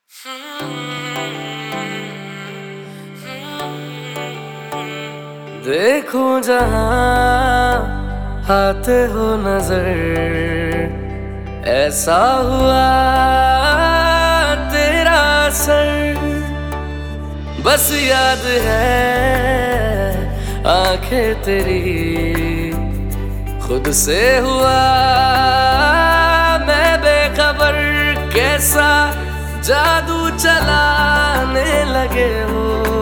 देखो जहां आते हो नजर, ऐसा हुआ तेरा असर। बस याद है आंखें तेरी, खुद से हुआ मैं बेखबर। कैसा जादू चलाने लगे हो,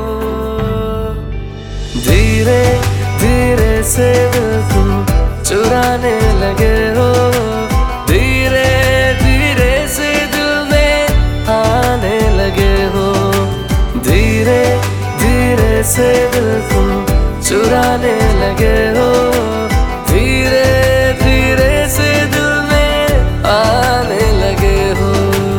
धीरे धीरे से दिल तुम चुराने लगे हो। धीरे धीरे से दिल में आने लगे हो, धीरे धीरे से दिल तुम चुराने लगे हो। धीरे धीरे से दिल में आने लगे हो।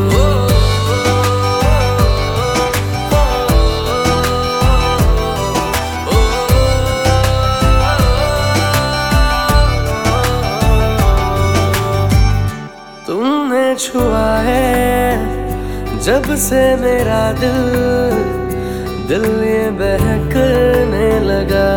तुमने छुआ है जब से मेरा दिल ये बहकने लगा।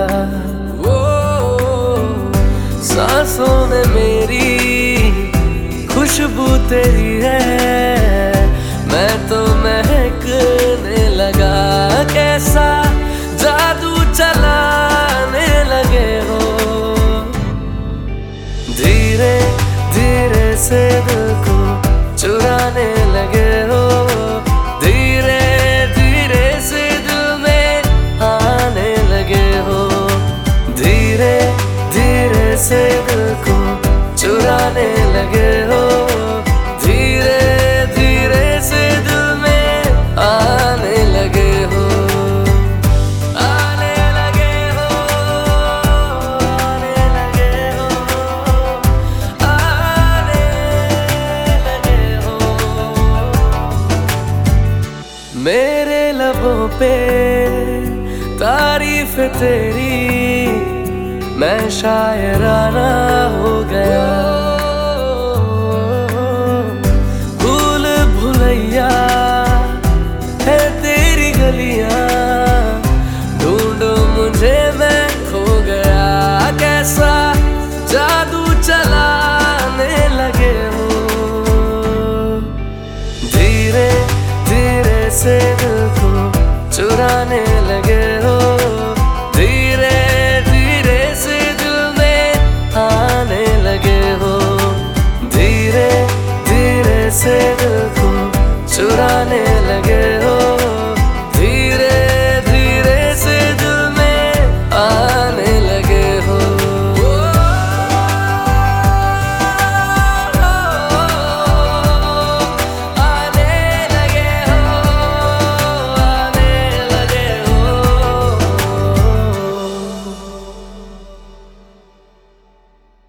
सांसों में मेरी खुशबू तेरी है, मैं तो महकने लगा। कैसा जादू चलाने लगे हो, धीरे धीरे से दिल को चुराने लगे हो। धीरे धीरे से दिल में आने लगे हो, धीरे धीरे से दिल को चुराने लगे हो। धीरे धीरे से दिल में आने लगे हो, आने लगे हो, आने लगे हो, आने लगे हो। मेरे लबों पे तारीफ तेरी, मैं शायराना हो गया। भूल भुलैया है तेरी गलियां, ढूंढो मुझे मैं खो गया। कैसा जादू चलाने लगे हो, धीरे धीरे से दिल को चुराने लगे हो। धीरे धीरे से दिल में आने लगे हो, धीरे धीरे से दिल को चुराने